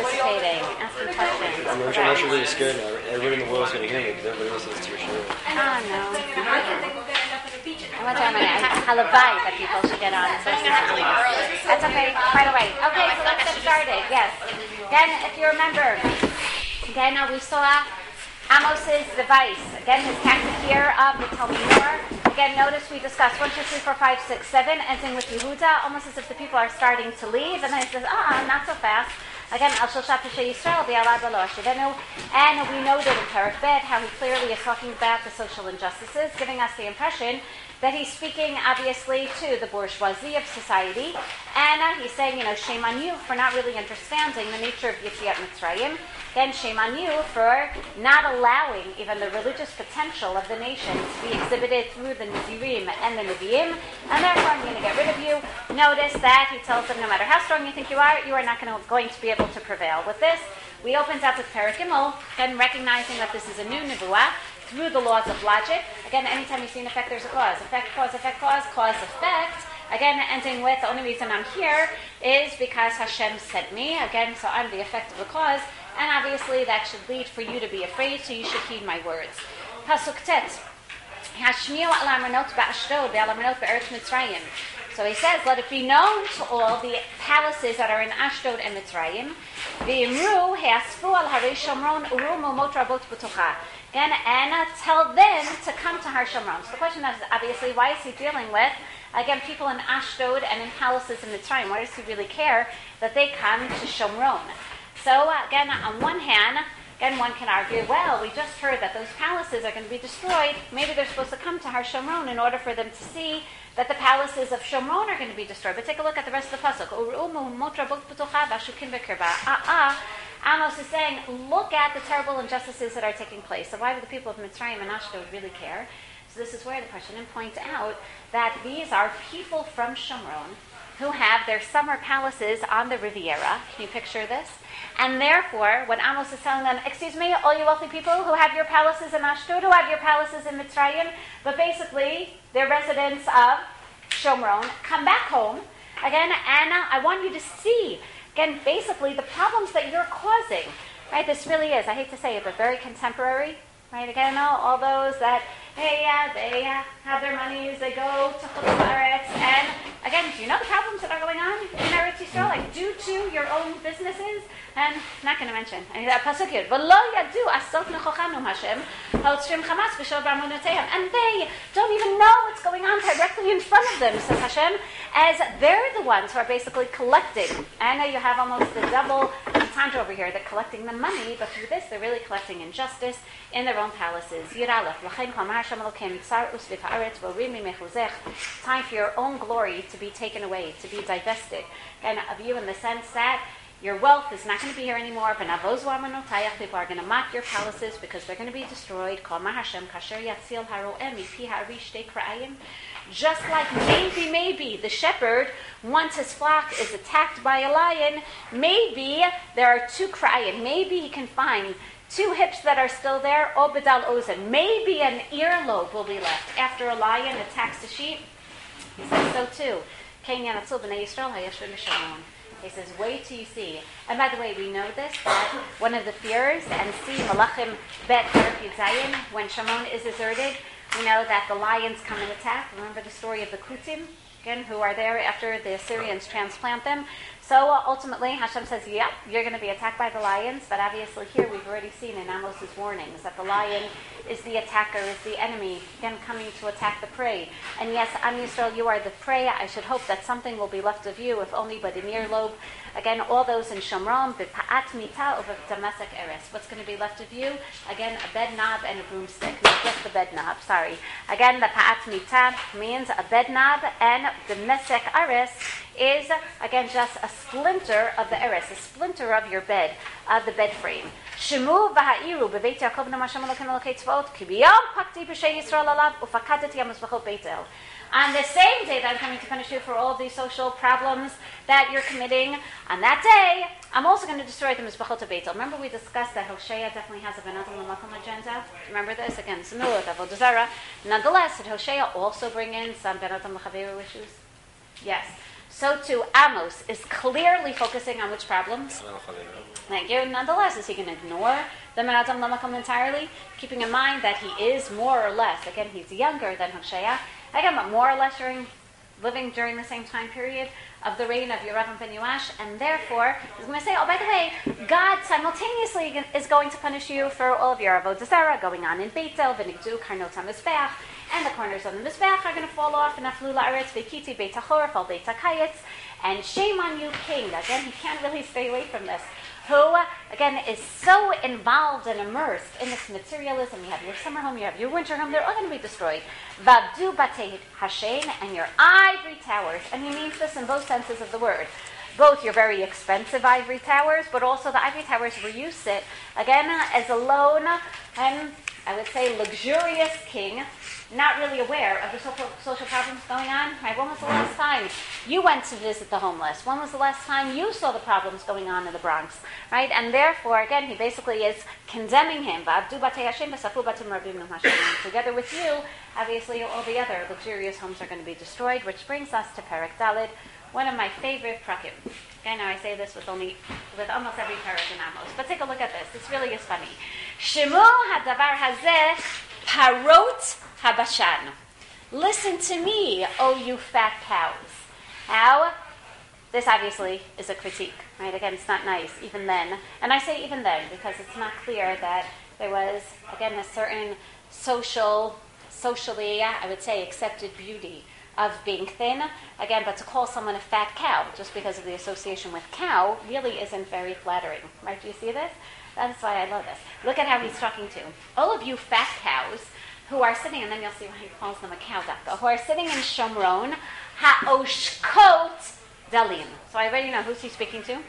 participating, asking questions. I'm actually really scared now. Everyone in the world is going to hear me because everybody listens to your show. Oh, no. I want to halavai that people should get on social media. That's okay. Right away. Okay, so let's get started. Yes. Again, if you remember, again, we saw Amos's device. Again, his tactic here of the Talmud. Again, notice we discussed 1, 2, 3, 4, 5, 6, 7, ending with Yehuda, almost as if the people are starting to leave, and then he says, not so fast. Again, Al Shosha Peshay Yisrael, Bi'alad Lo Ashivenu, and we noted in Perek Bet how he clearly is talking about the social injustices, giving us the impression that he's speaking, obviously, to the bourgeoisie of society, and he's saying, shame on you for not really understanding the nature of Yetziat Mitzrayim. Again, shame on you for not allowing even the religious potential of the nation to be exhibited through the Nazirim and the Nevi'im, and therefore I'm going to get rid of you. Notice that he tells them no matter how strong you think you are going to be able to prevail. With this, we opened up with Perek Gimel, again recognizing that this is a new Nevuah, through the laws of logic. Again, anytime you see an effect, there's a cause. Effect, cause, effect, cause, cause, effect. Again, ending with, the only reason I'm here is because Hashem sent me. Again, so I'm the effect of the cause. And obviously that should lead for you to be afraid, so you should heed my words. Pasuk Tet. Hashmiu al amranot ba'ashdod ve'al amranot be'eretz Mitzrayim. So he says, let it be known to all the palaces that are in Ashdod and Mitzrayim. V'imru he'asfu al harei Shomron uru momot rabot b'tocha. Again, and tell them to come to Har Shomron. So the question is, obviously, why is he dealing with, again, people in Ashdod and in palaces in Mitzrayim? Why does he really care that they come to Shomron? So, again, on one hand, again, one can argue, well, we just heard that those palaces are going to be destroyed. Maybe they're supposed to come to Har Shomron in order for them to see that the palaces of Shomron are going to be destroyed. But take a look at the rest of the pasuk. Amos is saying, look at the terrible injustices that are taking place. So why do the people of Mitzrayim and Ashdod really care? So this is where the Parshanim point out that these are people from Shomron who have their summer palaces on the Riviera. Can you picture this? And therefore, when Amos is telling them, excuse me, all you wealthy people who have your palaces in Ashdod, who have your palaces in Mitzrayim, but basically they're residents of Shomron, come back home. Again, Anna, I want you to see, again, basically the problems that you're causing. Right, this really is, I hate to say it, but very contemporary. Right, again, all those that, they have their monies, they go to Chutz La'aretz, and again, do you know the problems that are going on in Eretz Yisrael, like due to your own businesses? And not going to mention, that pasuk here, V'lo yadu asot nechochanu Hashem, ha'otzrim chamas v'shod b'amonoteihem, and they don't even know what's going on directly in front of them, says Hashem, as they're the ones who are basically collecting. And you have almost the double entendre over here, they're collecting the money, but through this, they're really collecting injustice in their own palaces. Time for your own glory to be taken away, to be divested, and of you in the sense that your wealth is not going to be here anymore. People are going to mock your palaces because they're going to be destroyed. Just like maybe the shepherd, once his flock is attacked by a lion, maybe there are two kra'ayim. Maybe he can find two hips that are still there, or bedal ozen. Maybe an earlobe will be left after a lion attacks the sheep. He says so too. He says, wait till you see. And by the way, we know this, that one of the fears, and see Malachim Bet Perek Yud, when Shomron is deserted, we know that the lions come and attack. Remember the story of the Kutim, again, who are there after the Assyrians transplant them. So ultimately, Hashem says, yep, you're going to be attacked by the lions, but obviously here we've already seen in Amos' warnings that the lion is the attacker, is the enemy, again coming to attack the prey. And yes, Am Yisrael, you are the prey. I should hope that something will be left of you, if only but an earlobe. Again, all those in Shomron, b'pa'at mita over Damasek eres. What's going to be left of you? Again, a bed knob and a broomstick. Not just the bed knob, sorry. Again, the pa'at mita means a bed knob, and Damasek eres is, again, just a splinter of the eres, a splinter of your bed, of the bed frame. Shemu v'ha'iru b'veit Yaakov Hashem Elokeinu Elokei Tzvaot ki b'yom pakti b'shei Yisrael alav ufakadeti hamizbachot Beit El. On the same day that I'm coming to punish you for all of these social problems that you're committing, on that day, I'm also going to destroy the Mizbachot of Beit El. Remember we discussed that Hosea definitely has a Ben Adam L'Makom agenda? Remember this? Again, Zemilot, Avodah Zarah. Nonetheless, did Hosea also bring in some Ben Adam L'Chaveru issues? Yes. so too Amos is clearly focusing on which problems? Thank you. Nonetheless, is he going to ignore the Men Adam Lamakom entirely? Keeping in mind that he is more or less, again, he's younger than Hoshea, again, but more or less living during the same time period of the reign of Yoravam ben Yoash, and therefore, he's going to say, oh, by the way, God simultaneously is going to punish you for all of your avodah zarah going on in Beit El, v'nigdu karnot ha-mizbeach, and the corners of the mizbeach are going to fall off, and aflu la'aretz v'kiti Beit HaChoref al Beit HaKayetz, and shame on you, king. Again, he can't really stay away from this. Who, again, is so involved and immersed in this materialism. You have your summer home, you have your winter home, they're all going to be destroyed. Vavdu batei Hashem, and your ivory towers. And he means this in both senses of the word. Both your very expensive ivory towers, but also the ivory towers where you sit, again, as a lone and, I would say, luxurious king, not really aware of the social problems going on. Right? When was the last time you went to visit the homeless? When was the last time you saw the problems going on in the Bronx? Right? And therefore, again, he basically is condemning him. Together with you, obviously, all the other luxurious homes are going to be destroyed, which brings us to Perek Daled, one of my favorite prakim. Okay, now I say this with almost every parak in Amos. But take a look at this. This really is funny. Shimu hadavar hazeh parot habashan. Listen to me, O you fat cows. How? This obviously is a critique, right? Again, it's not nice, even then. And I say even then because it's not clear that there was, again, a certain socially, I would say, accepted beauty of being thin. Again, but to call someone a fat cow, just because of the association with cow, really isn't very flattering, right? Do you see this? That's why I love this. Look at how he's talking to all of you fat cows who are sitting, and then you'll see why he calls them a cow daka, who are sitting in Shomron, ha'oshkot dalim. So I already know who's he speaking to?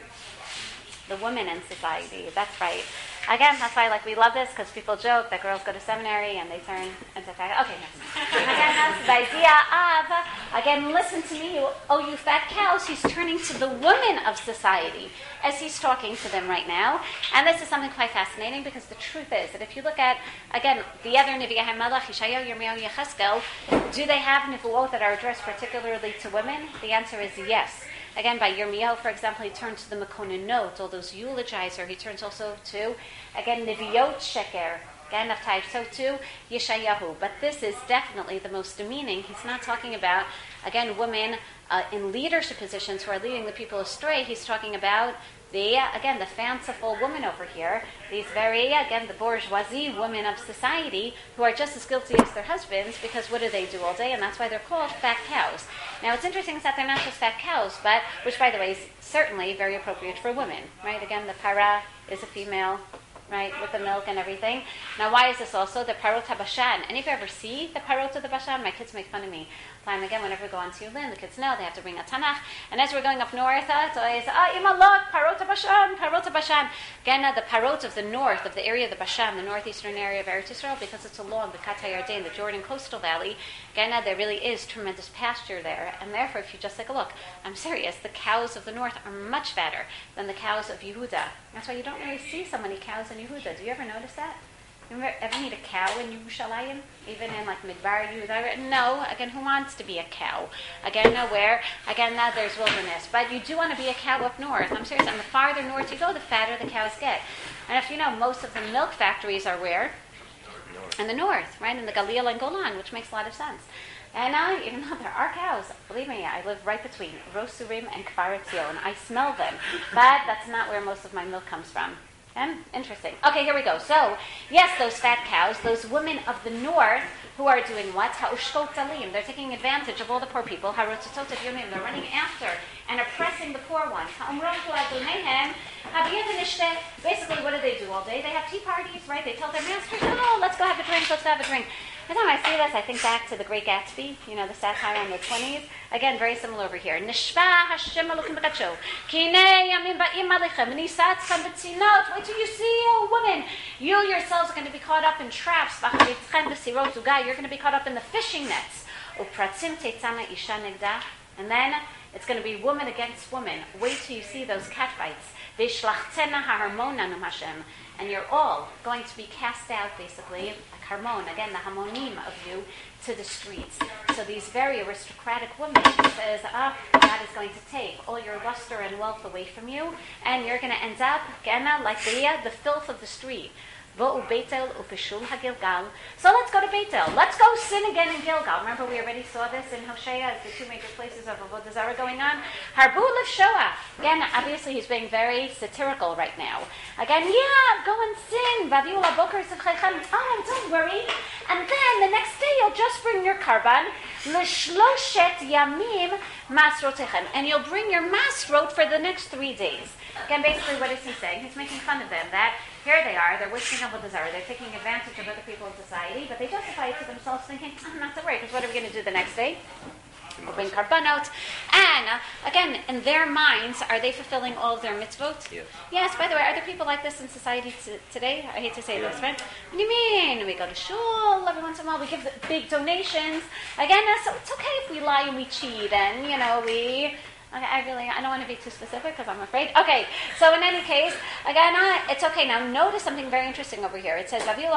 The women in society. That's right. Again, that's why we love this, because people joke that girls go to seminary and they turn into fat. Okay, next one. Again, that's the idea of, again, listen to me, you fat cows. He's turning to the women of society as he's talking to them right now. And this is something quite fascinating, because the truth is that if you look at, again, the other Nevi'ah HaMelech, Yeshayahu, Yirmiyahu, Yechezkel, do they have Nevuot that are addressed particularly to women? The answer is yes. Again, by Yirmiyahu, for example, he turns to the Mekonenot, all those eulogizer. He turns also to, again, Neviot Sheker, again, of type, so too, Yeshayahu. But this is definitely the most demeaning. He's not talking about, again, women in leadership positions who are leading the people astray. He's talking about the fanciful woman over here, these very, the bourgeoisie women of society who are just as guilty as their husbands, because what do they do all day? And that's why they're called fat cows. Now, what's interesting is that they're not just fat cows, but, which by the way is certainly very appropriate for women, right? Again, the para is a female, right, with the milk and everything. Now, why is this also? The parot ha-bashan. Any of you ever see the parot of the bashan? My kids make fun of me. Time again, whenever we go on Tiyulin, the kids know they have to bring a Tanakh. And as we're going up north, it's always, Ima look, parot ha-bashan, parot ha-bashan. Again, the parot of the north, of the area of the Bashan, the northeastern area of Eretz Yisrael, because it's along the Kat HaYarden, the Jordan coastal valley, again, there really is tremendous pasture there. And therefore, if you just take a look, I'm serious, the cows of the north are much fatter than the cows of Yehuda. That's why you don't really see so many cows in Yehuda. Do you ever notice that? You ever meet a cow in Yerushalayim? Even in Midbar Yehuda? No. Again, who wants to be a cow? Again, nowhere. Again, now there's wilderness. But you do want to be a cow up north. I'm serious. And the farther north you go, the fatter the cows get. And if you know, most of the milk factories are where? In the north, right? In the Galil and Golan, which makes a lot of sense. And even though there are cows, believe me, I live right between Rosurim and Kfar Etzion. I smell them. But that's not where most of my milk comes from. Interesting. Okay, here we go. So, yes, those fat cows, those women of the north who are doing what? Ha'ushkot talim. They're taking advantage of all the poor people. Ha'rotzotot evyonim. They're running after and oppressing the poor ones. Basically, what do they do all day? They have tea parties, right? They tell their masters, oh, let's go have a drink, let's have a drink. Every time I see this, I think back to The Great Gatsby, the satire in the 20s. Again, very similar over here. Nishva Hashem Elokim b'kadsho. Kinei yamim ba'im alechem. Nisatzchem b'tzinot. Wait till you see, oh women. You yourselves are going to be caught up in traps. V'charitzchem b'sirot ugai. You're going to be caught up in the fishing nets. Upratzim teitzana isha negda. And then it's going to be woman against woman. Wait till you see those cat fights Vishlachtena harmonanum Hashem. And you're all going to be cast out, basically, like harmon, again, the hamonim of you, to the streets. So these very aristocratic women, she says, God is going to take all your luster and wealth away from you, and you're going to end up, like the filth of the street. So let's go to Beitel. Let's go sin again in Gilgal. Remember, we already saw this in Hosea as the two major places of Avodah Zarah going on. Harbu Shoah. Again, obviously, he's being very satirical right now. Again, go and sin. Oh, don't worry. And then the next day, you'll just bring your karban. L'shloshet yamim masrotechem. And you'll bring your masrot for the next 3 days. Again, basically, what is he saying? He's making fun of them, that here they are, they're wishing Avodah Zarah, they're taking advantage of other people in society, but they justify it to themselves thinking, not to worry, because what are we going to do the next day? We'll bring karbanot. And, again, in their minds, are they fulfilling all of their mitzvot? Yes. Yes, by the way, are there people like this in society today? I hate to say this, right? What do you mean? We go to shul every once in a while, we give big donations. Again, so it's okay if we lie and we cheat, and, Okay, I don't want to be too specific because I'm afraid. Okay, so in any case, again, it's okay. Now, notice something very interesting over here. It says, again,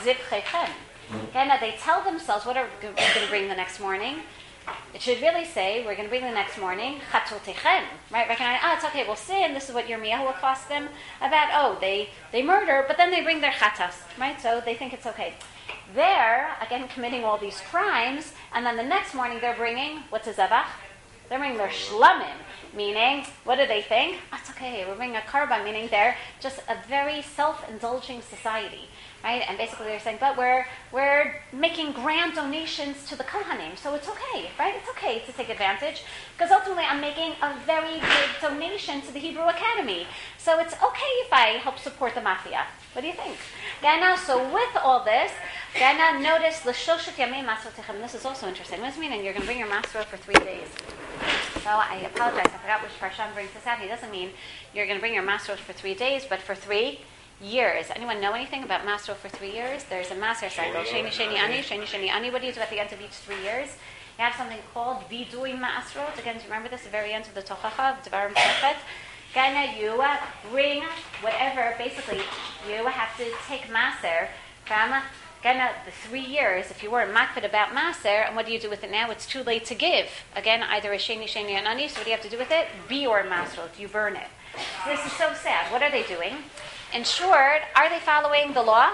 they tell themselves what are we going to bring the next morning. It should really say, we're going to bring the next morning, chatzotechem, right? Recognize, it's okay, we'll sin. This is what Yirmiyahu will cost them about, they murder, but then they bring their chatas, right? So they think it's okay. They're, again, committing all these crimes, and then the next morning they're bringing, what's a zavach? They're bringing their shlamim, meaning, what do they think? It's okay, we're bringing a karban, meaning they're just a very self-indulging society, right? And basically they're saying, but we're making grand donations to the kohanim, so it's okay, right? It's okay to take advantage, because ultimately I'm making a very big donation to the Hebrew Academy, so it's okay if I help support the mafia. What do you think? So with all this, notice l'shoshet yamei masrotechem. This is also interesting. What does it mean? And you're going to bring your masrot for 3 days. So I apologize. I forgot which parsha brings this out. He doesn't mean you're going to bring your masrot for 3 days, but for 3 years. Anyone know anything about masrot for 3 years? There's a maser cycle. Sheni sheni ani, sheni sheni ani. What do you do at the end of each 3 years? You have something called vidui masrot. Again, do you remember this? The very end of the Tochacha, of Devarim Shechet. You bring whatever, basically, you have to take maser from the 3 years. If you weren't makpid about maser, and what do you do with it now? It's too late to give. Again, either a sheni and ani, so what do you have to do with it? Bior masrot, you burn it. This is so sad. What are they doing? In short, are they following the law?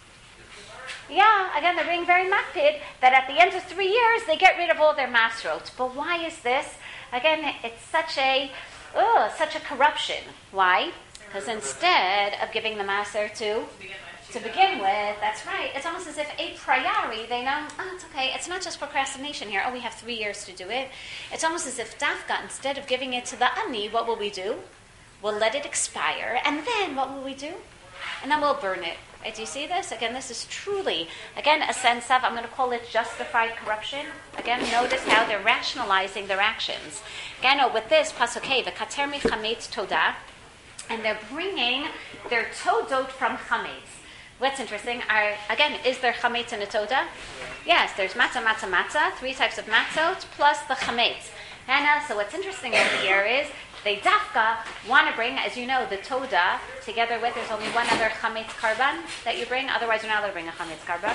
Yeah, again, they're being very makpid that at the end of 3 years, they get rid of all their masrot. But why is this? Again, it's such a corruption. Why? Because instead of giving the maser to begin with, that's right, it's almost as if a priori they know, it's okay, it's not just procrastination here, we have 3 years to do it. It's almost as if dafka, instead of giving it to the ani, what will we do? We'll let it expire, and then what will we do? And then we'll burn it. Right, do you see this? Again, this is truly, again, a sense of, I'm going to call it justified corruption. Again, notice how they're rationalizing their actions. Again, with this, pasukei, v'kater michametz todah, and they're bringing their todot from chametz. What's interesting, is there chametz in a todah? Yes, there's matzah, 3 types of matzot, plus the chametz. And so what's interesting over here is, they dafka want to bring, as you know, the toda together with, there's only one other chametz karban that you bring, otherwise you're not allowed to bring a chametz karban.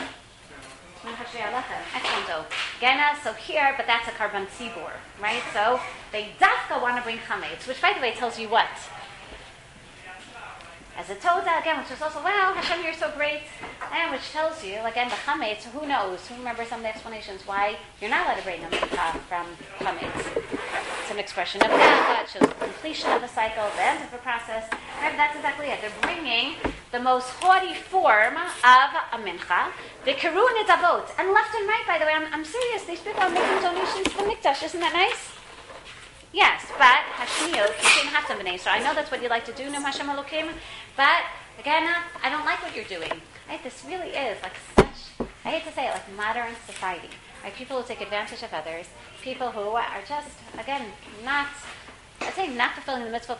Excellent. So here, but that's a karban tzibur, right? So they dafka want to bring chametz, which by the way tells you what? As a toda, again, which is also, wow, Hashem, you're so great. And which tells you, again, the chametz, who knows? Who remembers some of the explanations why you're not allowed to bring them from chametz? It's an expression of that. It shows the completion of the cycle, the end of the process. Right, that's exactly it. They're bringing the most haughty form of a mincha, the kiru nidavot. And left and right, by the way, I'm serious. These people are making donations to the mikdash. Isn't that nice? Yes, but Hashmiyot, Kishin Hatam B'nai Yisrael. I know that's what you like to do, Num Hashem Elokim, but again, I don't like what you're doing. Right? This really is like such, I hate to say it, like modern society. Right? People who take advantage of others, people who are just, again, not fulfilling the mitzvah,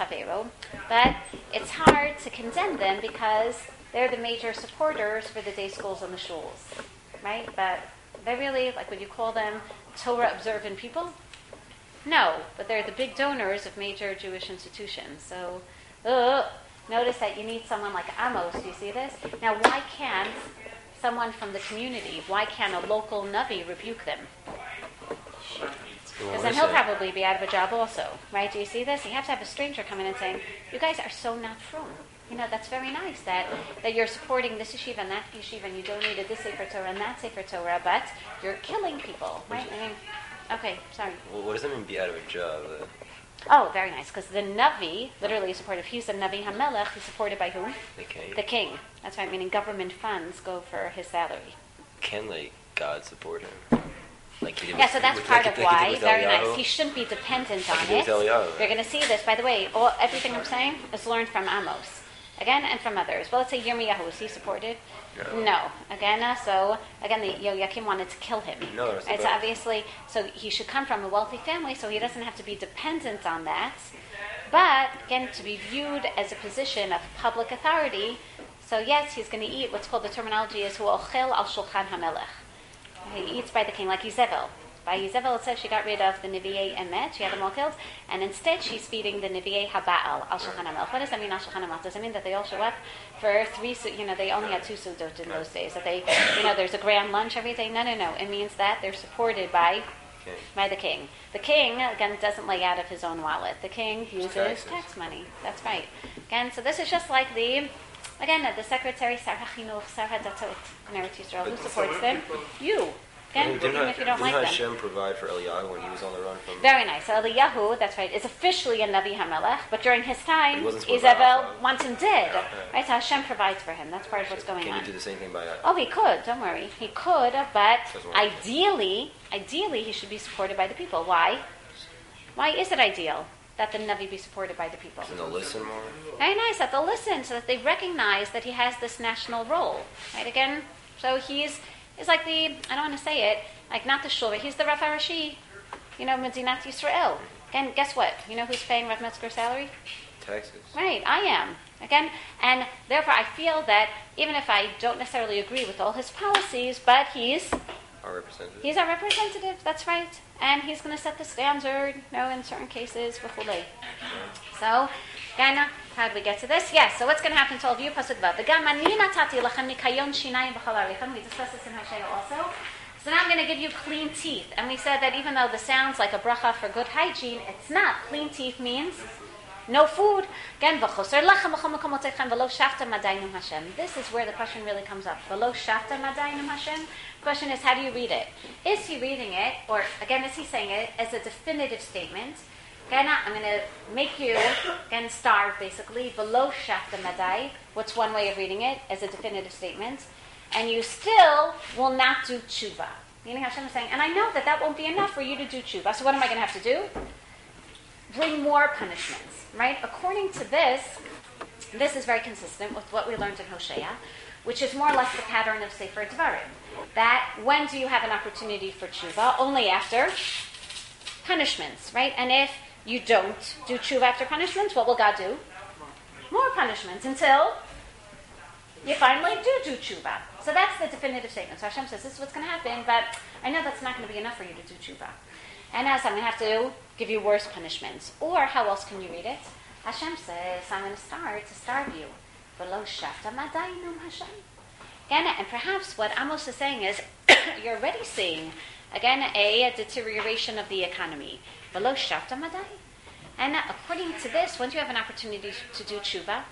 but it's hard to condemn them because they're the major supporters for the day schools and the shuls. Right? But they're really, like, would you call them Torah observant people? No, but they're the big donors of major Jewish institutions. So Notice that you need someone like Amos. Do you see this? Now, why can't someone from the community, why can't a local Navi rebuke them? Because then he'll probably be out of a job also, right? Do you see this? You have to have a stranger come in and saying, you guys are so not from. That's very nice that you're supporting this yeshiva and that yeshiva and you donated this Sefer Torah and that Sefer Torah, but you're killing people, right? Okay, sorry. Well, what does that mean, be out of a job? Oh, very nice, because the Navi literally is supported. If he's the Navi HaMelech, he's supported by whom? The king. The king. That's right, meaning government funds go for his salary. Can, God support him? So that's part of why. Very nice. He shouldn't be dependent on it. You're going to see this. By the way, everything I'm saying is learned from Amos. Again, and from others. Well, let's say Yirmiyahu, is he supported? No. Again, the Yoakim wanted to kill him. No, it's obviously, so he should come from a wealthy family, so he doesn't have to be dependent on that. But, again, to be viewed as a position of public authority, so yes, he's going to eat, what's called, the terminology is, Hu'ochel al shulchan hamelech. He eats by the king, like Yizebel. By Yizebel, it says she got rid of the Nevi'ei Emet, she had them all killed, and instead she's feeding the Nevi'ei Haba'al, al Shulchan HaMelech. What does that mean, al Shulchan HaMelech? Does it mean that they all show up for 3, they only had 2 sudot in those days, that they, there's a grand lunch every day? No. It means that they're supported by the king. The king, again, doesn't lay out of his own wallet. The king uses tax money. That's right. Again, so this is just like the secretary, Sar HaChinuch, Sar HaDatot in Eretz Yisrael. Who supports them? You. Again, even if you don't like them. Didn't Hashem provide for Eliyahu when he was on the run from... Very nice. So Eliyahu, that's right, is officially a Navi HaMelech, but during his time, Izabel once and did. Right, so Hashem provides for him. That's part of what's going on. Can he do the same thing by... Oh, he could. Don't worry. He could, but ideally, he should be supported by the people. Why? Why is it ideal that the Navi be supported by the people? And they'll listen more? Very nice, that they'll listen, so that they recognize that he has this national role. Right, again, so he's like I don't want to say it, like not the shul, but he's the Rav Harashi, Medinat Yisrael. Again, guess what? You know who's paying Rav Metzger's salary? Taxes. Right, I am. Again, and therefore I feel that even if I don't necessarily agree with all his policies, but he's our representative. He's our representative, that's right. And he's going to set the standard, in certain cases, v'chulei. So, again, how did we get to this? Yes, so what's going to happen to all of you? Pasuk Vav. V'gam ani natati lachem nikayon shinayim b'chol arichem. We discussed this in Hosea also. So now I'm going to give you clean teeth. And we said that even though this sounds like a bracha for good hygiene, it's not. Clean teeth means no food. Again, v'choser lachem b'chol makomotechem v'lo shafta madainum Hashem. This is where the question really comes up. V'lo shafta madainum Hashem. The question is, how do you read it? Is he reading it, or again, is he saying it as a definitive statement? Again, I'm going to make you, starve basically, below shafta madai. What's one way of reading it? As a definitive statement. And you still will not do tshuva. Meaning Hashem is saying, and I know that won't be enough for you to do tshuva. So what am I going to have to do? Bring more punishments, right? According to this is very consistent with what we learned in Hosea, which is more or less the pattern of Sefer Dvarim. That when do you have an opportunity for tshuva? Only after punishments, right? And if you don't do tshuva after punishments, what will God do? More punishments until you finally do tshuva. So that's the definitive statement. So Hashem says, this is what's going to happen, but I know that's not going to be enough for you to do tshuva. And as I'm going to have to give you worse punishments. Or how else can you read it? Hashem says, I'm going to start to starve you. V'lo shafta madainum Hashem. Again, and perhaps what Amos is saying is, you're already seeing, again, a deterioration of the economy. V'lo shafta madai. And according to this, once you have an opportunity to do tshuva,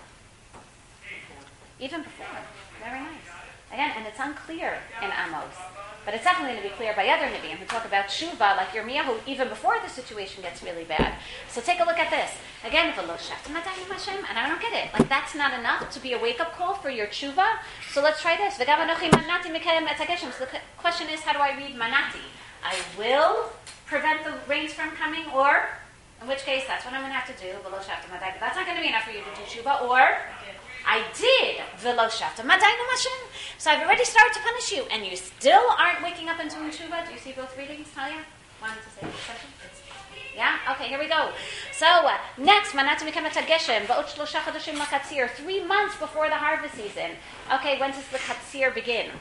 even before, very nice. Again, and it's unclear in Amos, but it's definitely going to be clear by other Nevi'im who talk about tshuva, like Yirmiyahu, even before the situation gets really bad. So take a look at this. Again, v'lo shafta madai Hashem, and I don't get it. Like, that's not enough to be a wake-up call for your tshuva. So let's try this. V'gam anochi manati mikayem et hageshem. So the question is, how do I read manati? I will prevent the rains from coming, or, in which case, that's what I'm going to have to do, v'lo shafta madai. But that's not going to be enough for you to do tshuva, or I did v'lo shafta madainum Hashem. So I've already started to punish you, and you still aren't waking up and doing tshuva. Do you see both readings, Talia? Wanted to say this session? Yeah? Okay, here we go. So, next, manatu mikamet hageshem, ba'ot shlosha chodashim lakatzir, 3 months before the harvest season. Okay, when does the katzir begin?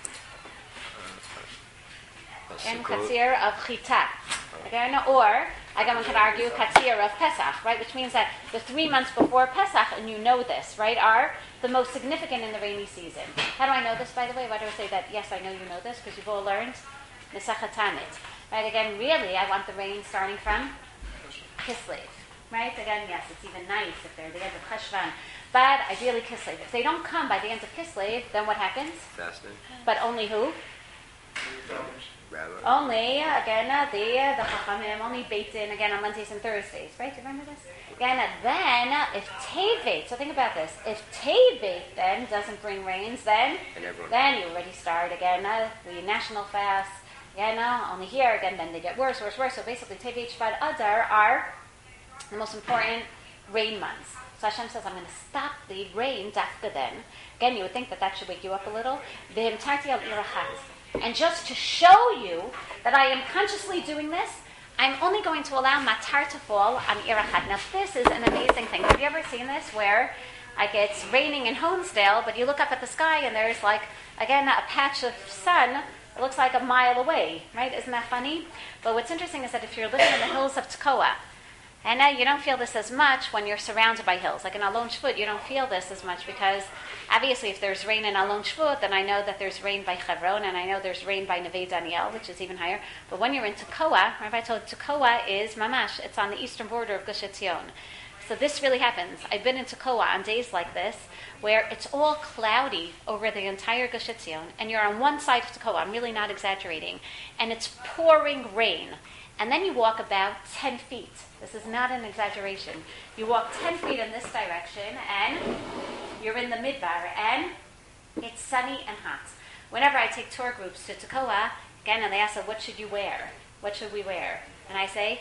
And katzir of chita. Again, or Again, one could argue Katzir of Pesach, right? Which means that the 3 months before Pesach, and you know this, right, are the most significant in the rainy season. How do I know this, by the way? Why do I say that? Yes, I know you know this, because you've all learned Masechet Tanit. Right, again, really, I want the rain starting from Kislev. Right, again, yes, it's even nice if they're the end of Cheshvan. But ideally Kislev. If they don't come by the end of Kislev, then what happens? Fasting. But only who? Rabbi. Only, again, the Chachamim, only baked in, again, on Mondays and Thursdays. Right, do you remember this? Again, then, if Tevet, so think about this, if Tevet then doesn't bring rains, then you already start, again, the national fast, only here, again, then they get worse. So basically, Tevet, Shvat, Adar are the most important rain months. So Hashem says, I'm going to stop the rain, dafka then. Again, you would think that should wake you up a little. And just to show you that I am consciously doing this, I'm only going to allow matar to fall on Irachat. Now, this is an amazing thing. Have you ever seen this where it's raining in Honesdale, but you look up at the sky and there's again, a patch of sun. It looks like a mile away, right? Isn't that funny? But what's interesting is that if you're living in the hills of Tekoa, and now you don't feel this as much when you're surrounded by hills. Like in Alon Shvut, you don't feel this as much because obviously if there's rain in Alon Shvut, then I know that there's rain by Chevron, and I know there's rain by Neve Daniel, which is even higher. But when you're in Tekoa, Rabbi told Tekoa is Mamash. It's on the eastern border of Gush Etzion. So this really happens. I've been in Tekoa on days like this where it's all cloudy over the entire Gush Etzion, and you're on one side of Tekoa. I'm really not exaggerating. And it's pouring rain. And then you walk about 10 feet. This is not an exaggeration. You walk 10 feet in this direction, and you're in the midbar, and it's sunny and hot. Whenever I take tour groups to Tekoa, again, and they ask, what should you wear? What should we wear? And I say,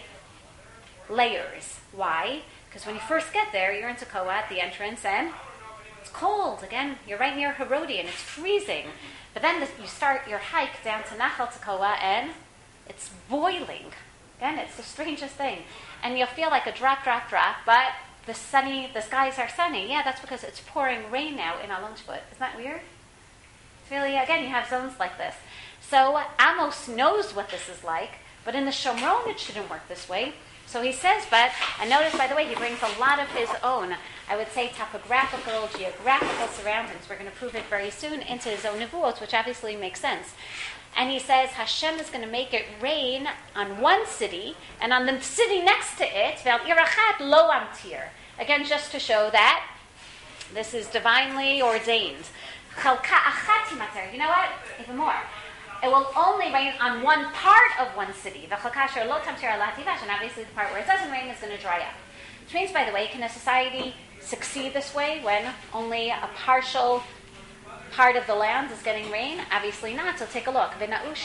layers. Why? Because when you first get there, you're in Tekoa at the entrance, and it's cold. Again, you're right near Herodian. It's freezing. But then you start your hike down to Nachal Tekoa, and it's boiling. Again, it's the strangest thing. And you'll feel like a drop, but the skies are sunny. Yeah, that's because it's pouring rain now in Alon Shvut. Isn't that weird? It's really, again, you have zones like this. So Amos knows what this is like, but in the Shomron it shouldn't work this way. So he says, and notice, by the way, he brings a lot of his own, I would say, topographical, geographical surroundings. We're going to prove it very soon into his own nevuot, which obviously makes sense. And he says Hashem is going to make it rain on one city, and on the city next to it, Vel Irachat Lo Amtir. Again, just to show that this is divinely ordained. Chalka Achat Mater. You know what? Even more. It will only rain on one part of one city. The Chalka Lo Tamtir Ala Tivash, and obviously the part where it doesn't rain is going to dry up. Which means, by the way, can a society succeed this way when only a partial part of the land is getting rain? Obviously not. So take a look.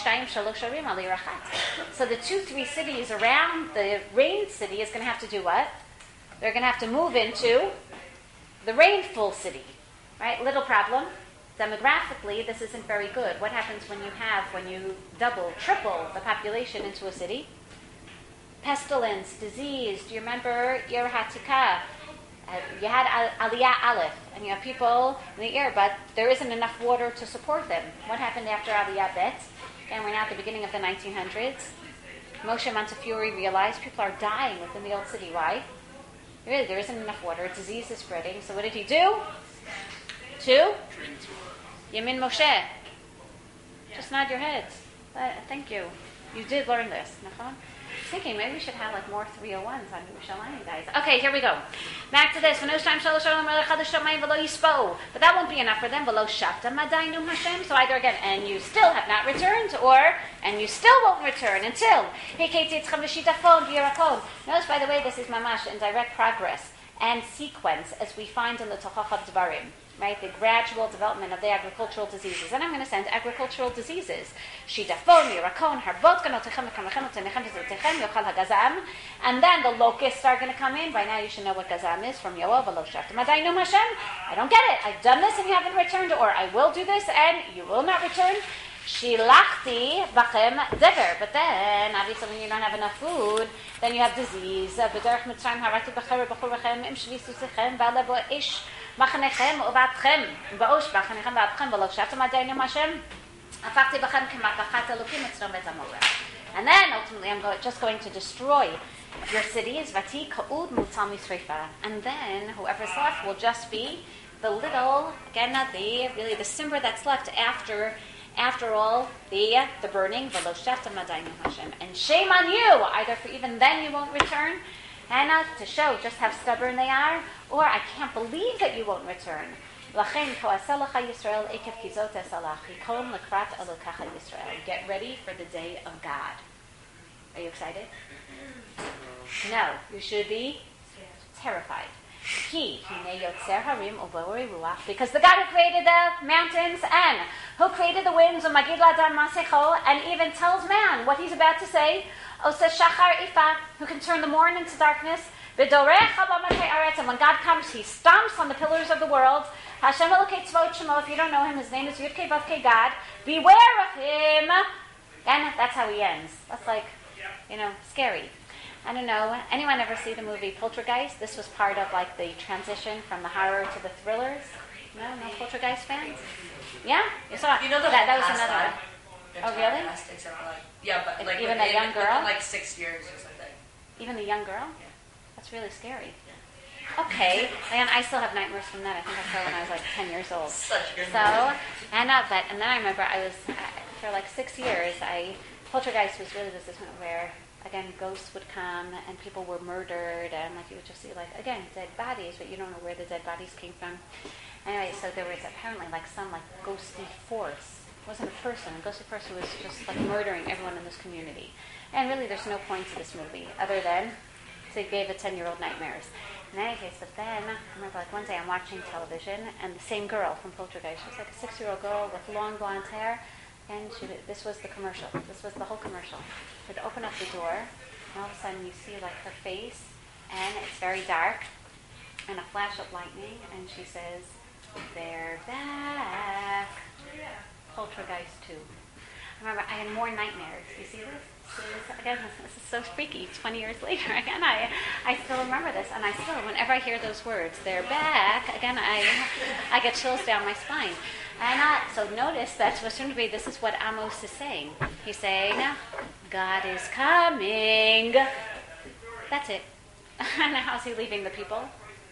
So the 2-3 cities around the rain city is going to have to do what? They're going to have to move into the rainful city. Right? Little problem. Demographically, this isn't very good. What happens when you double, triple the population into a city? Pestilence, disease. Do you remember Ir HaTikah? You had Aliyah Aleph, and you have people in the air, but there isn't enough water to support them. What happened after Aliyah Bet? And we're now at the beginning of the 1900s. Moshe Montefiore realized people are dying within the old city. Why? Really, there isn't enough water. Disease is spreading. So what did he do? Yamin Moshe. Just nod your heads. Thank you. You did learn this. Nachon? Thinking maybe we should have more 301s on Yerushalayim, guys. Okay, here we go. Back to this. But that won't be enough for them. So either again, and you still have not returned, or and you still won't return until. Notice, by the way, this is mamash in direct progress and sequence as we find in the Tochachav Dvarim. Right, the gradual development of the agricultural diseases. And I'm going to send agricultural diseases. And then the locusts are going to come in. By now you should know what gazam is from Yoel. I don't get it. I've done this and you haven't returned, or I will do this and you will not return. Shilachti bachem dever. But then, obviously, when you don't have enough food, then you have disease. B'derech Mitzrayim harati b'cher b'churachem im shvisusichem v'ale bo'esh machanechem uvatchem ba'osh machanechem v'atchem v'lo shaftem adayim Hashem afachti b'chem k'makachat elokim etzrom et amorah. And then, ultimately, I'm just going to destroy your cities, vati ka'ud mutal misreifa. And then whoever's left will just be the little, again, the simmer that's left after all the burning. V'lo shafta madaynu Hashem. And shame on you, either for even then you won't return, and to show just how stubborn they are, or I can't believe that you won't return. Get ready for the day of God. Are you excited? No, you should be terrified. Because the God who created the mountains and who created the winds, and even tells man what he's about to say, who can turn the morn into darkness, and when God comes, he stomps on the pillars of the world. Hashem Elokei Tzvaot Shemo, if you don't know him, his name is Yud-Kei Vav-Kei God. Beware of him. And that's how he ends. That's like, scary. I don't know. Anyone ever see the movie Poltergeist? This was part of like the transition from the horror to the thrillers. No Poltergeist fans? Yeah? You saw it? That was another one. Oh, really? Except for but like even a young girl? Like 6 years or something. Even the young girl? Yeah. That's really scary. Okay, and I still have nightmares from that. I think I saw when I was like 10 years old. Such a good movie. And then I remember I was for like 6 years. Poltergeist was really this moment where again ghosts would come and people were murdered, and like you would just see like again dead bodies, but you don't know where the dead bodies came from. Anyway, so there was apparently like some like ghostly force. It wasn't a person. A ghostly person was just like murdering everyone in this community. And really, there's no point to this movie other than so it gave a 10-year-old nightmares. In any case, but then I remember like one day I'm watching television and the same girl from Poltergeist, she was like a 6-year-old girl with long blonde hair, and this was the commercial. This was the whole commercial. She'd open up the door, and all of a sudden you see like her face, and it's very dark, and a flash of lightning, and she says, "They're back." Poltergeist 2. I remember I had more nightmares. You see this? Again, this is so freaky. 20 years later, again, I still remember this, and I still, whenever I hear those words, "They're back," again, I get chills down my spine. And so notice that soon to be, this is what Amos is saying. He's saying, God is coming. That's it. And how's he leaving the people?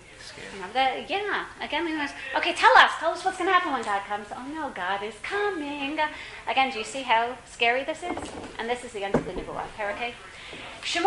Again, okay, tell us what's going to happen when God comes. Oh no, God is coming. Again, do you see how scary this is? And this is the end of the Nebuah. Okay? He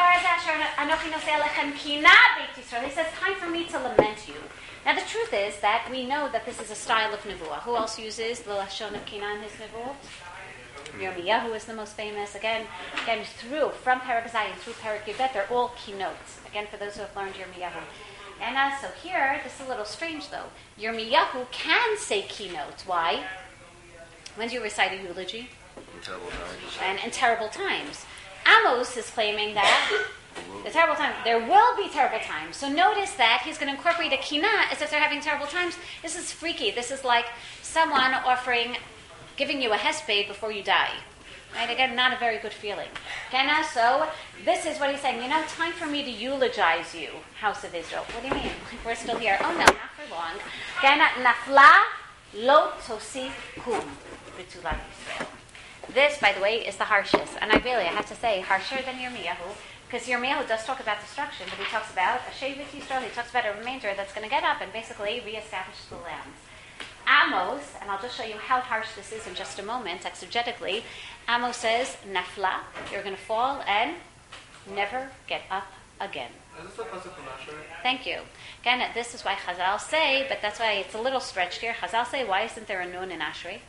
says, time for me to lament you. Now the truth is that we know that this is a style of Nebuah. Who else uses the Lashon of Kinah in his Nebuah? Yirmiyahu is the most famous. Again, from Perek Zayin through Perek Yudbet, they're all keynotes. Again, for those who have learned Yirmiyahu. And so here, this is a little strange though. Yirmiyahu can say keynotes. Why? When do you recite a eulogy? In terrible times. And in terrible times. Amos is claiming that the terrible time, there will be terrible times. So notice that he's going to incorporate a kinah as if they're having terrible times. This is freaky. This is like someone giving you a hesped before you die. Right? Again, not a very good feeling. Okay, now, so this is what he's saying. Time for me to eulogize you, house of Israel. What do you mean? We're still here. Oh, no, not for long. Nafla lo tosif kum b'tulat Yisrael. This, by the way, is the harshest. And I have to say, harsher than Yirmiyahu, because Yirmiyahu does talk about destruction, but he talks about a Shevet Yisrael. He talks about a remainder that's going to get up and basically reestablish the lands. Amos, and I'll just show you how harsh this is in just a moment, exegetically. Amos says, Nafla, you're going to fall and never get up again. Is this the pasuk from Asher? Thank you. Again, this is why Chazal say, but that's why it's a little stretched here. Chazal say, why isn't there a nun in Ashrei?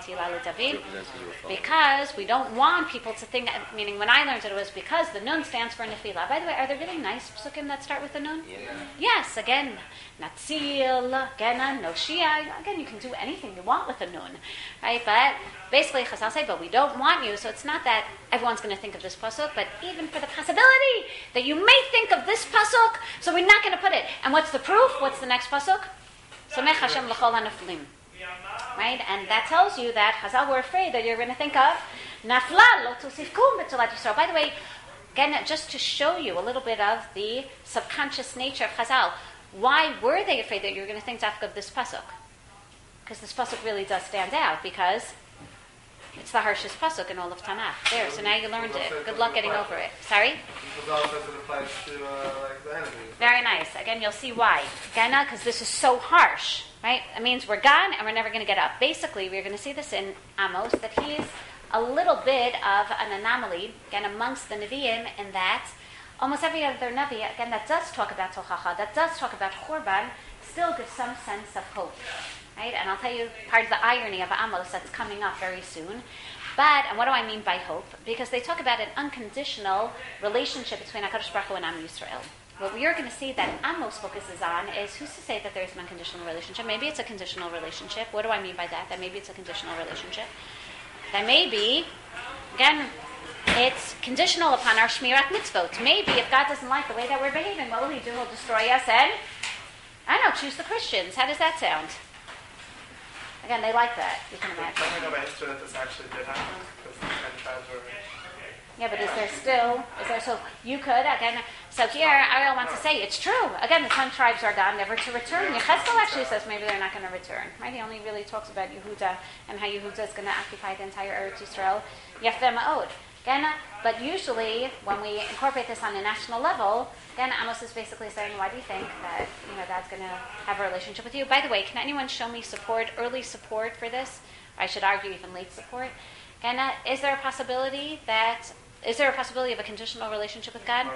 Because we don't want people to think, meaning when I learned it was because the nun stands for Nefila. By the way, are there really nice psukim that start with the nun? Yeah. Yes, again, Natzil, Gena, Noshia. Again, you can do anything you want with a nun. Right? But basically, Chazal say, but we don't want you, so it's not that everyone's going to think of this pasuk, but even for the possibility that you may think of this pasuk, so we're not going to put it. And what's the proof? What's the next pasuk? Samech Hashem l'chol hanaflim. Right? And that tells you that Chazal were afraid that you're going to think of Nafla lo tosif kum b'tulat Yisrael. By the way, again, just to show you a little bit of the subconscious nature of Chazal, why were they afraid that you're going to think of this pasuk? Because this pasuk really does stand out, because It's the harshest pasuk in all of Tanakh. There, so now you learned it. Good luck getting over it. Sorry? Chazal says it applies to like the enemies. Very nice. Again, you'll see why. Again, because this is so harsh, right? It means we're gone and we're never going to get up. Basically, we're going to see this in Amos, that he's a little bit of an anomaly, again, amongst the Nevi'im, in that almost every other Navi, again, that does talk about Tochacha, that does talk about Churban, still gives some sense of hope. Right? And I'll tell you part of the irony of Amos that's coming up very soon. But, and what do I mean by hope? Because they talk about an unconditional relationship between HaKadosh Baruch Hu and Am Yisrael. What we are going to see that Amos focuses on is, who's to say that there's an unconditional relationship? Maybe it's a conditional relationship. What do I mean by that? That maybe it's a conditional relationship. That maybe, again, it's conditional upon our Shmirat Mitzvot. Maybe if God doesn't like the way that we're behaving, what will He do? He'll destroy us and, I don't know, choose the Christians. How does that sound? Again, they like that, you can imagine. Don't we know by history that this actually did happen? Because the 10 tribes were... Yeah, but is there, so you could, again, so here, Ariel wants to say, it's true. Again, the 10 tribes are gone, never to return. Yechezkel actually says maybe they're not going to return, right? He only really talks about Yehuda and how Yehuda is going to occupy the entire Eretz Yisrael. Yefeh Ma'od. Again, but usually, when we incorporate this on a national level, again, Amos is basically saying, why do you think that, God's going to have a relationship with you? By the way, can anyone show me early support for this? Or I should argue even late support. Again, is there a possibility of a conditional relationship with God?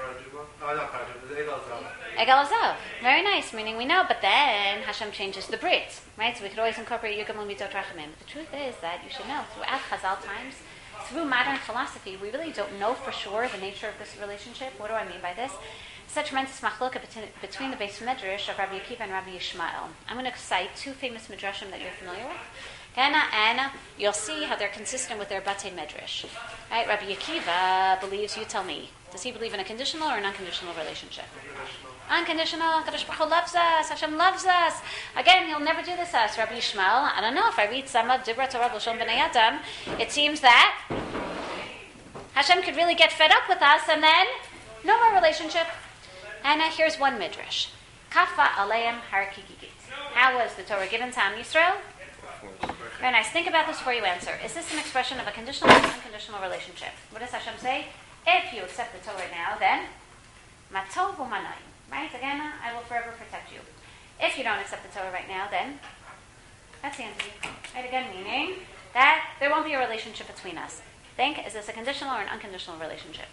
Egal Azav. Very nice, meaning we know, but then Hashem changes the Brit, right? So we could always incorporate Yugam L'Mitzvot Rachamim. The truth is that you should know, throughout Chazal times, through modern philosophy, we really don't know for sure the nature of this relationship. What do I mean by this? Such tremendous machloka between the Beis Medrash of Rabbi Akiva and Rabbi Yishmael. I'm going to cite two famous midrashim that you're familiar with. And you'll see how they're consistent with their Batei Medrash. Right? Rabbi Akiva believes, you tell me, does he believe in a conditional or an unconditional relationship? Unconditional. HaKadosh Baruch Hu loves us. Hashem loves us. Again, he'll never do this to us. Rabbi Yishmael, I don't know, if I read some of Dibra Torah B'Lashon B'nai Adam, it seems that Hashem could really get fed up with us and then no more relationship. And here's one midrash. Kafa aleim har kigigit. How was the Torah given to Am Yisrael? Very nice. Think about this before you answer. Is this an expression of a conditional or unconditional relationship? What does Hashem say? If you accept the Torah now, then matov u'manayim. Right? Again, I will forever protect you. If you don't accept the Torah right now, then that's the end of you. Right? Again, meaning that there won't be a relationship between us. Think, is this a conditional or an unconditional relationship?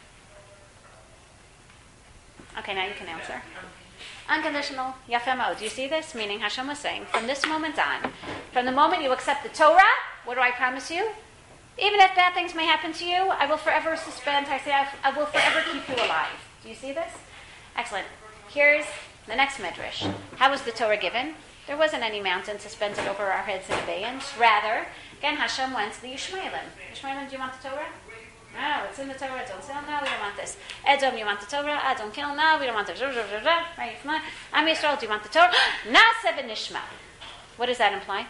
Okay, now you can answer. Unconditional, yafeh ma'od. Do you see this? Meaning Hashem was saying, from this moment on, from the moment you accept the Torah, what do I promise you? Even if bad things may happen to you, I will forever suspend, I will forever keep you alive. Do you see this? Excellent. Here's the next midrash. How was the Torah given? There wasn't any mountain suspended over our heads in abeyance. Rather, again, Hashem went to the Yishmaelim. Yishmaelim, do you want the Torah? No, it's in the Torah. Don't steal. No, we don't want this. Edom, you want the Torah? Don't kill. No, we don't want this. Right? Am Yisrael, do you want the Torah? Na'aseh v'nishma. What does that imply?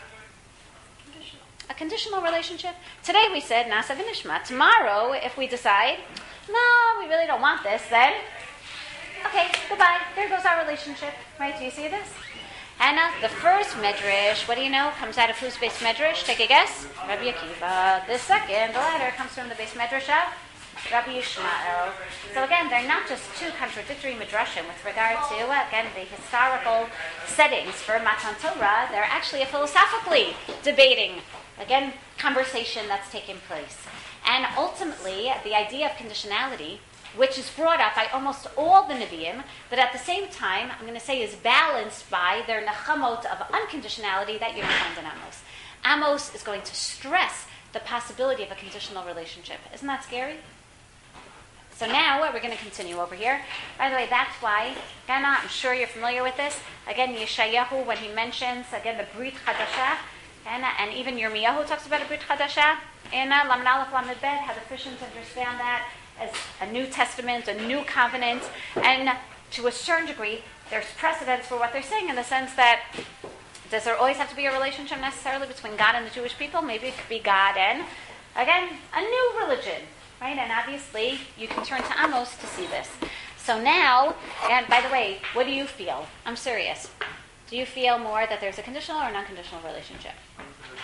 A conditional relationship. Today we said Na'aseh v'nishma. Tomorrow, if we decide, no, we really don't want this, then okay, goodbye. There goes our relationship. Right? Do you see this? Hannah, the first medrash, what do you know, comes out of whose base medrash? Take a guess. Rabbi Akiva. The second, the latter, comes from the base medrash of Rabbi Yishmael. So again, they're not just two contradictory midrashim with regard to, again, the historical settings for Matan Torah. They're actually a philosophically debating, again, conversation that's taking place. And ultimately, the idea of conditionality, which is brought up by almost all the Nevi'im, but at the same time, I'm going to say, is balanced by their nechamot of unconditionality that you don't find in Amos. Amos is going to stress the possibility of a conditional relationship. Isn't that scary? So now, we're going to continue over here. By the way, that's why, again, I'm sure you're familiar with this. Again, Yeshayahu, when he mentions, again, the Brit Chadashah, and even Yirmiyahu talks about a Brit Chadashah, in Lamed Aleph Lamed Bet, how the Christians understand that as a New Testament, a new covenant, and to a certain degree, there's precedence for what they're saying in the sense that does there always have to be a relationship necessarily between God and the Jewish people? Maybe it could be God and, again, a new religion, right? And obviously, you can turn to Amos to see this. So now, and by the way, what do you feel? I'm serious. Do you feel more that there's a conditional or an unconditional relationship?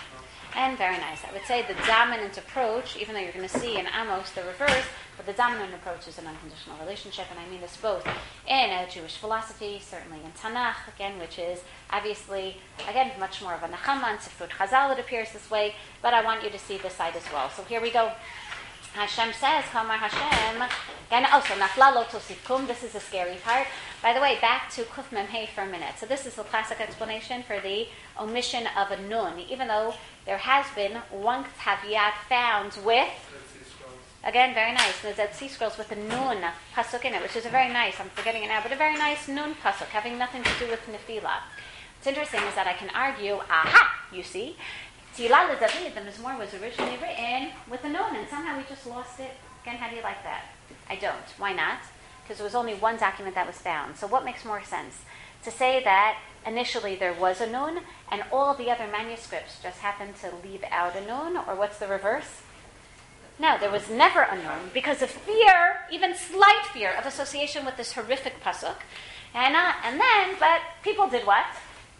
And very nice. I would say the dominant approach, even though you're going to see in Amos the reverse, but the dominant approach is an unconditional relationship, and I mean this both in Jewish philosophy, certainly in Tanakh, again, which is obviously, again, much more of a Nechama. In Sifrut Chazal it appears this way, but I want you to see this side as well. So here we go. Hashem says, Kamar Hashem, and also, Nafla lo tosifkum, this is a scary part. By the way, back to Kuf Mem Hey for a minute. So this is the classic explanation for the omission of a nun, even though there has been one Taviyat found with, again, very nice, the Dead Sea Scrolls with a nun pasuk in it, which is a very nice, I'm forgetting it now, but a very nice nun pasuk, having nothing to do with Nefila. What's interesting is that I can argue, aha, you see, Tzilah LeDavid, the Mizmor, was originally written with a nun, and somehow we just lost it. Again, how do you like that? I don't. Why not? Because there was only one document that was found. So what makes more sense? To say that initially there was a nun, and all the other manuscripts just happened to leave out a nun, or what's the reverse? No, there was never a nun, because of fear, even slight fear, of association with this horrific pasuk. But people did what?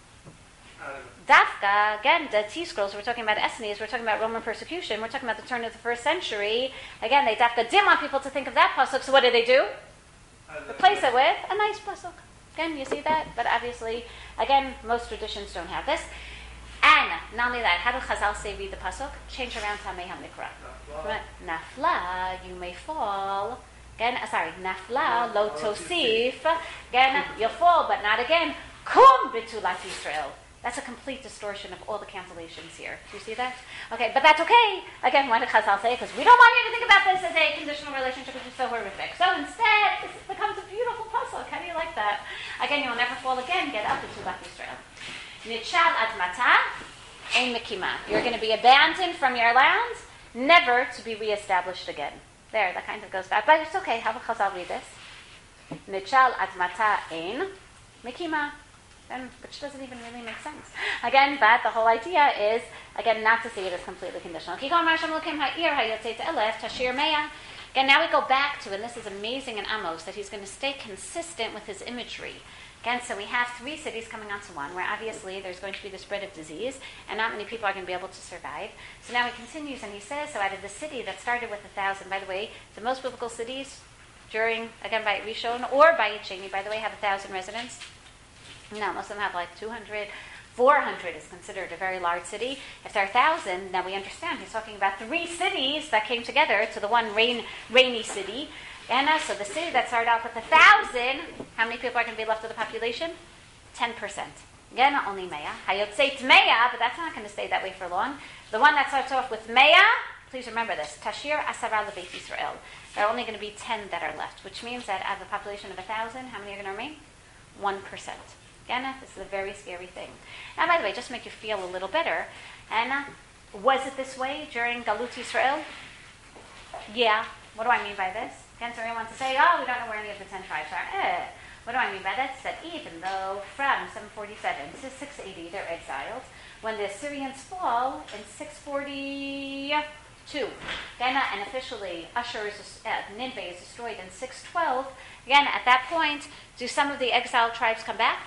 Dafka, again, Dead Sea Scrolls, we're talking about Essenes, we're talking about Roman persecution, we're talking about the turn of the first century. Again, they Dafka didn't want people to think of that pasuk, so what did they do? Replace it with a nice pasuk. Again, you see that? But obviously, again, most traditions don't have this. And not only that, how do Chazal say read the pasuk? Change around Tamei HaMikra. Nafla, you may fall. Again, Nafla, lo tosif. Again, you'll fall, but not again. Kum b'tulat Yisrael. That's a complete distortion of all the cancellations here. Do you see that? Okay, but that's okay. Again, why did Chazal say? Because we don't want you to think about this as a conditional relationship, which is so horrific. So instead, this becomes a beautiful pasuk. How do you like that? Again, you'll never fall again. Get up into Bat Yisrael. Nitshal admata ein mekima. You're going to be abandoned from your land, never to be reestablished again. There, that kind of goes back. But it's okay. How will Chazal read this? Nitshal admata ein mekima. Which doesn't even really make sense. Again, but the whole idea is, again, not to see it as completely conditional. Again, now we go back to, and this is amazing in Amos, that he's going to stay consistent with his imagery. Again, so we have 3 cities coming onto one, where obviously there's going to be the spread of disease, and not many people are going to be able to survive. So now he continues, and he says, so out of the city that started with 1,000, by the way, the most biblical cities during, again, by Rishon or by Yecheni, by the way, have 1,000 residents. No, most of them have like 200. 400 is considered a very large city. If there are 1,000, now we understand he's talking about 3 cities that came together to the one rainy city. And so the city that started off with 1,000, how many people are going to be left of the population? 10%. Again, only Mea. Hayotzeit Mea, but that's not going to stay that way for long. The one that starts off with Mea, please remember this, Tashir Asara Lebeit Yisrael. There are only going to be 10 that are left, which means that out of a population of 1,000, how many are going to remain? 1%. Again, this is a very scary thing. And by the way, just to make you feel a little better, and was it this way during Galut Yisrael? Yeah. What do I mean by this? Again, so everyone wants to say, oh, we don't know where any of the 10 tribes are. What do I mean by that? It's that even though from 747 to 680 they're exiled, when the Assyrians fall in 642, again, and officially Nineveh is destroyed in 612, again, at that point, do some of the exiled tribes come back?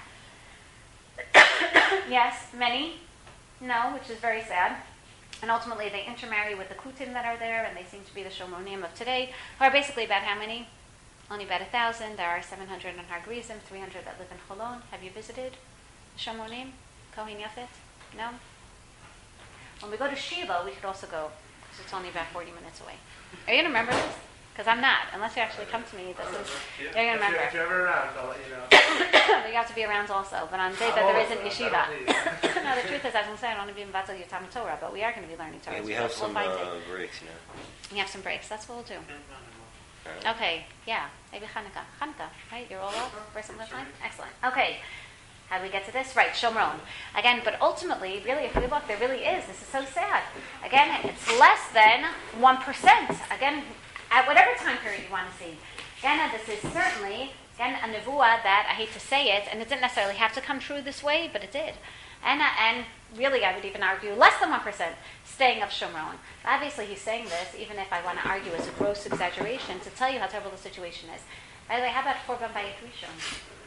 Yes, many. No, which is very sad. And ultimately they intermarry with the Kutim that are there, and they seem to be the Shomonim of today, who are basically about how many? Only about 1,000. There are 700 in Har Gerizim, 300 that live in Cholon. Have you visited Shomonim? Kohen Yafet? No? When we go to Shiloh, we could also go, because it's only about 40 minutes away. Are you going to remember this? Because I'm not. Unless you actually come to me, you're going to remember. If you're ever around, I'll let you know. But you have to be around also. But on days that there isn't yeshiva. No, the truth is, as I'm saying, I don't want to be in Batel Yotam Torah, but we are going to be learning Torah. Yeah, we have some breaks, We have some breaks. That's what we'll do. Okay, yeah. Maybe Hanukkah. Hanukkah, right? You're all up for something like that? Excellent. Okay. How do we get to this? Right, Shomron. Again, but ultimately, really, if we look, there really is. This is so sad. Again, it's less than 1%. Again, at whatever time period you want to see. Again, this is certainly, again, a nevuah that, I hate to say it, and it didn't necessarily have to come true this way, but it did. And really, I would even argue less than 1% staying of Shomron. Obviously, he's saying this, even if I want to argue as a gross exaggeration, to tell you how terrible the situation is. By the way, how about Korban Bayit Rishon?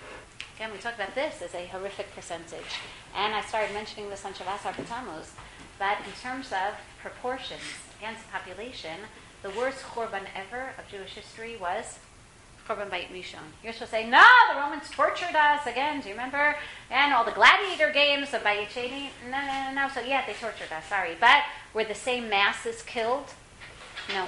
Again, we talked about this as a horrific percentage. And I started mentioning this on Shavas Har B'Tammuz. But in terms of proportions against population, the worst Churban ever of Jewish history was Churban Bayit Rishon. You're supposed to say, no, the Romans tortured us again. Do you remember? And all the gladiator games of Bayit Sheni. No. So yeah, they tortured us. Sorry, but were the same masses killed? No.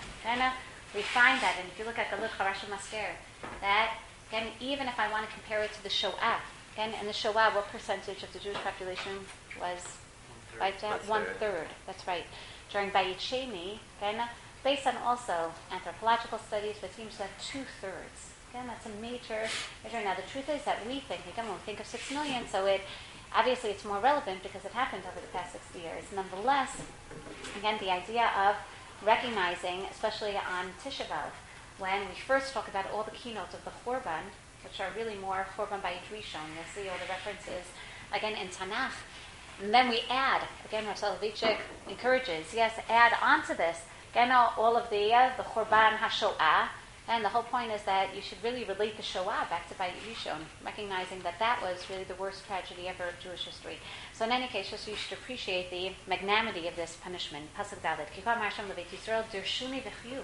We find that, and if you look at the Galut Charash Masker, that again, even if I want to compare it to the Shoah, again, in the Shoah, what percentage of the Jewish population was wiped out? 1/3. That's right. During Bayit Sheni, again, based on also anthropological studies, it seems that 2/3. Again, that's a major. Now, the truth is that we think, again, when we think of 6 million, so obviously it's more relevant because it happened over the past 60 years. Nonetheless, again, the idea of recognizing, especially on Tisha B'Av, when we first talk about all the keynotes of the Churban, which are really more Churban Bayit Rishon, you'll see all the references, again, in Tanakh. And then we add, again, Rav Soloveitchik encourages, yes, add onto this, again, all of the Churban HaShoah, and the whole point is that you should really relate the Shoah back to Bayit Rishon, recognizing that that was really the worst tragedy ever of Jewish history. So in any case, just you should appreciate the magnanimity of this punishment. Pasuk Dalet, Kipam Hashem Leveit Yisrael Dirshuni V'Chiyu.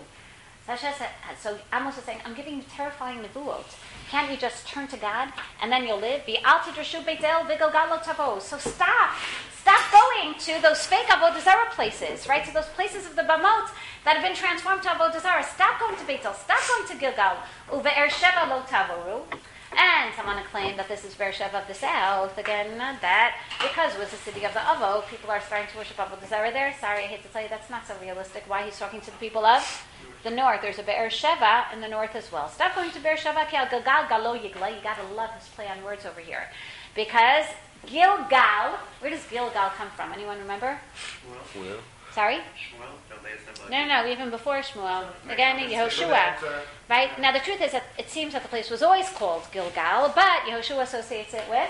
So Amos is saying, I'm giving you terrifying nevuot. Can't you just turn to God and then you'll live? V'al tidrshu Beit El v'Gilgal lo tavo. So stop going to those fake Avodah Zarah places, right? To those places of the Bamot that have been transformed to Avodah Zarah. Stop going to Beit El. Stop going to Gilgal. Uve'er Sheva lo tavoru. And someone claim that this is Beersheba of the south. Again, that because it was the city of the Avo, people are starting to worship Avodah Zarah there. Sorry, I hate to tell you, that's not so realistic. Why he's talking to the people of the north. There's a Beersheba in the north as well. Stop going to Beersheba. Gilgal galo yigla. You got to love his play on words over here, because Gilgal. Where does Gilgal come from? Anyone remember? Shmuel. Sorry. Shmuel? No. Even before Shmuel. Again, Yehoshua. Right? Now, the truth is that it seems that the place was always called Gilgal, but Yehoshua associates it with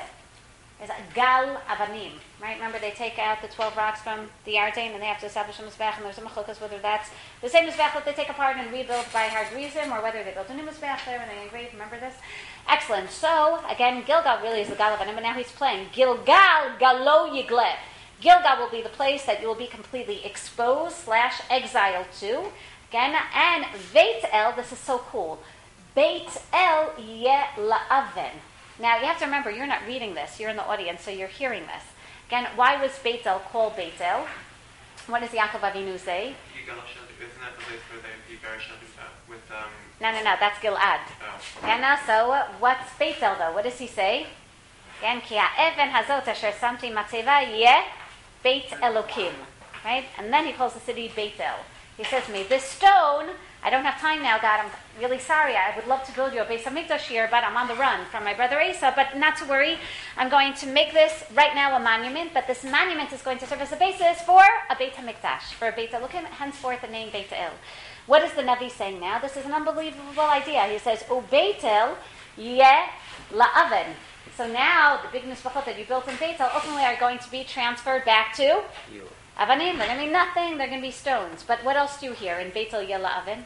Gal Avanim. Right? Remember, they take out the 12 rocks from the Yarden and they have to establish a Mizbech, and there's a Mechukas whether that's the same Mizbech that they take apart and rebuild by Har Gerizim, or whether they build a new Mizbech there and they engrave. Remember this? Excellent. So, again, Gilgal really is the Gal Avanim, and now he's playing Gilgal Galo Yigle. Gilgal will be the place that you will be completely exposed / exiled to. Again, and Beit El, this is so cool. Beit El Ye La'aven. Now, you have to remember, you're not reading this. You're in the audience, so you're hearing this. Again, why was Beit El called Beit El? What does Yaakov Avinu say? Isn't that the place where they bear Shaduta with No, that's Gilad. Oh. And so, what's Beit El, though? What does he say? Again, Ki ha'even hazot asher samti matzeva yeh Beit Elokim. Right? And then he calls the city Beit El. He says, may this stone, I don't have time now, God, I'm really sorry, I would love to build you a Beis HaMikdash here, but I'm on the run from my brother Asa, but not to worry, I'm going to make this right now a monument, but this monument is going to serve as a basis for a Beit HaMikdash, for a Beit Elokim, henceforth the name Beit El. What is the Navi saying now? This is an unbelievable idea. He says, O Beit El Yeh La'aven. So now, the big misbachot that you built in Beit El ultimately are going to be transferred back to Avanim. They're going to be nothing. They're going to be stones. But what else do you hear in Beit El Yeh La'aven?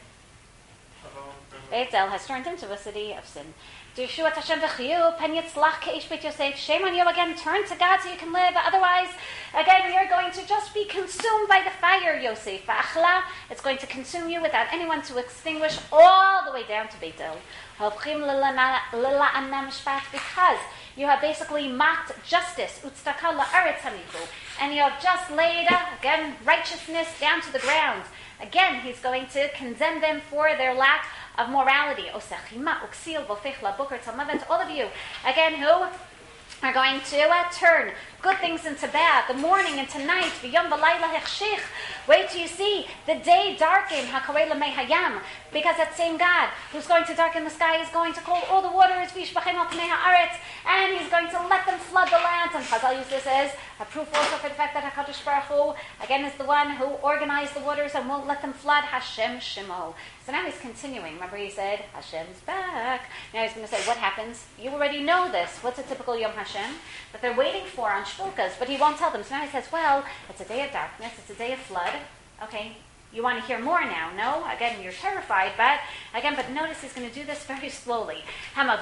Beit El has turned into a city of sin. Shame on you again. Turn to God so you can live. Otherwise, again, you're going to just be consumed by the fire, Yosef. It's going to consume you without anyone to extinguish all the way down to Beit El. Because you have basically mocked justice, and you have just laid, again, righteousness down to the ground. Again, he's going to condemn them for their lack of morality. All of you, again, who are going to turn good things into bad, the morning into night. Wait till you see the day darken, because that same God who's going to darken the sky is going to call all the waters, and he's going to let them flood the land. And Chazal use this as a proof also for the fact that HaKadosh Baruch Hu, again, is the one who organized the waters and won't let them flood. Hashem Shemo. So now he's continuing. Remember he said, Hashem's back. Now he's going to say, what happens? You already know this. What's a typical Yom Hashem that they're waiting for on Shvilkas, but he won't tell them. So now he says, well, it's a day of darkness, it's a day of flood. Okay, You want to hear more now, no? Again, you're terrified, but notice he's going to do this very slowly. Again,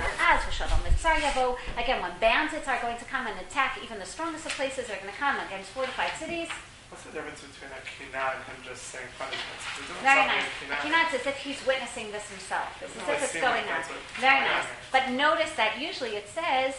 when bandits are going to come and attack, even the strongest of places are going to come against fortified cities. What's the difference between a kina and him just saying punishments? It doesn't Very sound nice. like A kina is as if he's witnessing this himself. It's as if it's seem going like on. that's what- Very nice. But notice that usually it says,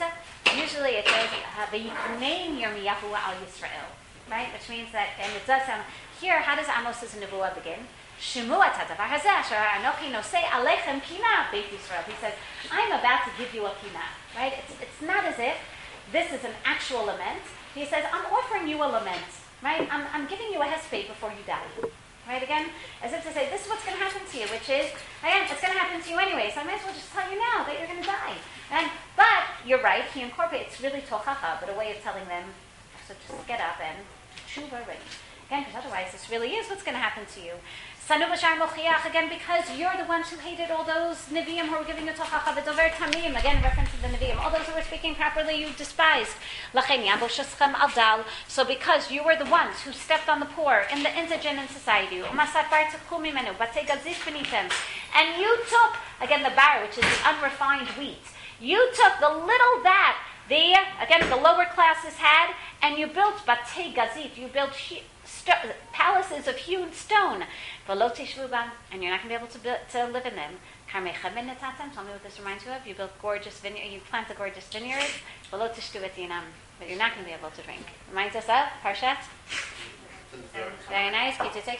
V'yikunein Yirmiyahu al Yisrael, right? Which means that, and it does sound, here, how does Amos' Nebuah begin? Shemua tadavar hazeh asher anochi nosei alechem kina beit Yisrael. He says, I'm about to give you a kina, right? It's not as if this is an actual lament. He says, I'm offering you a lament. Right? I'm giving you a hesped before you die. Right? Again, as if to say, this is what's going to happen to you, which is, again, it's going to happen to you anyway, so I might as well just tell you now that you're going to die. But you're right, he incorporates really tochacha, but a way of telling them, so just get up and tshuva ready. Again, because otherwise this really is what's going to happen to you. Sanu b'shar mochiach, again, because you're the ones who hated all those Nevi'im who were giving you tochacha, v'dover tamim, again, in reference to the Nevi'im, all those who were speaking properly, you despised. L'chein yamboshechem al dal, so because you were the ones who stepped on the poor, in the indigent in society, umasat bar tzachku mimenu, batei gazit b'nitem, and you took, again, the bar, which is the unrefined wheat, you took the little that the lower classes had, and you built batei gazit, you built palaces of hewn stone, and you're not going to be able to live in them. Tell me what this reminds you of. You built gorgeous vineyards, you planted gorgeous vineyards, but you're not going to be able to drink. Reminds us of Parshat. Very nice.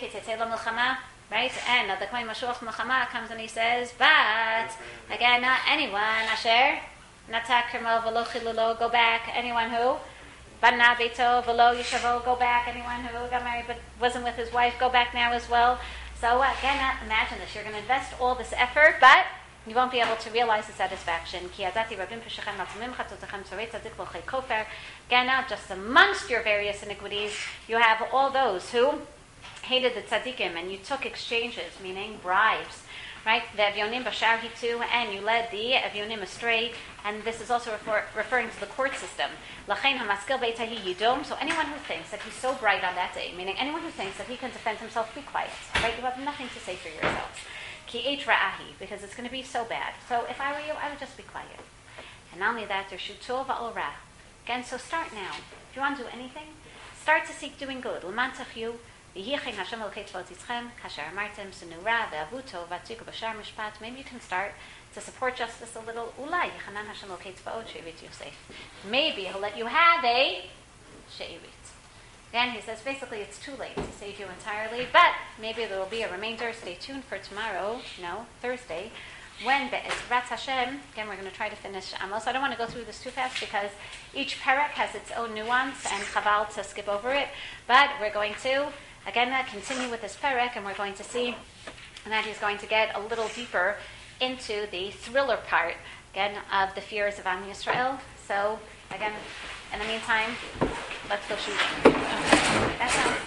Right? And the Kohen Mashuach Melchama comes and he says, but again, not anyone, Asher, Natak Kermel Velo Chilulo, go back. Anyone who? Bana Beito Velo Yishavo, go back. Anyone who got married but wasn't with his wife, go back now as well. So again, imagine this. You're going to invest all this effort, but you won't be able to realize the satisfaction. Again, just amongst your various iniquities, you have all those who hated the tzaddikim, and you took exchanges, meaning bribes, right? The Evyonim Bashar Hitu, and you led the Evyonim astray, and this is also referring to the court system. Lachein hamaskil beitahi yidom. So anyone who thinks that he's so bright on that day, meaning anyone who thinks that he can defend himself, be quiet, right? You have nothing to say for yourselves. Ki et ra'ahi, because it's going to be so bad. So if I were you, I would just be quiet. And not only that, there's shuto va'ol ra. Again, so start now. If you want to do anything, start to seek doing good. L'man tachiu. Maybe you can start to support justice a little. Maybe he'll let you have a she'ivit. Again, he says basically it's too late to save you entirely, but maybe there will be a remainder. Stay tuned for tomorrow, Thursday, when Be'ezrat Hashem, again we're going to try to finish Amos. I don't want to go through this too fast because each parak has its own nuance and chaval to skip over it, but we're going to again, continue with this parak, and we're going to see that he's going to get a little deeper into the thriller part, again, of the fears of Am Yisrael. So, again, in the meantime, let's go shooting. That's all.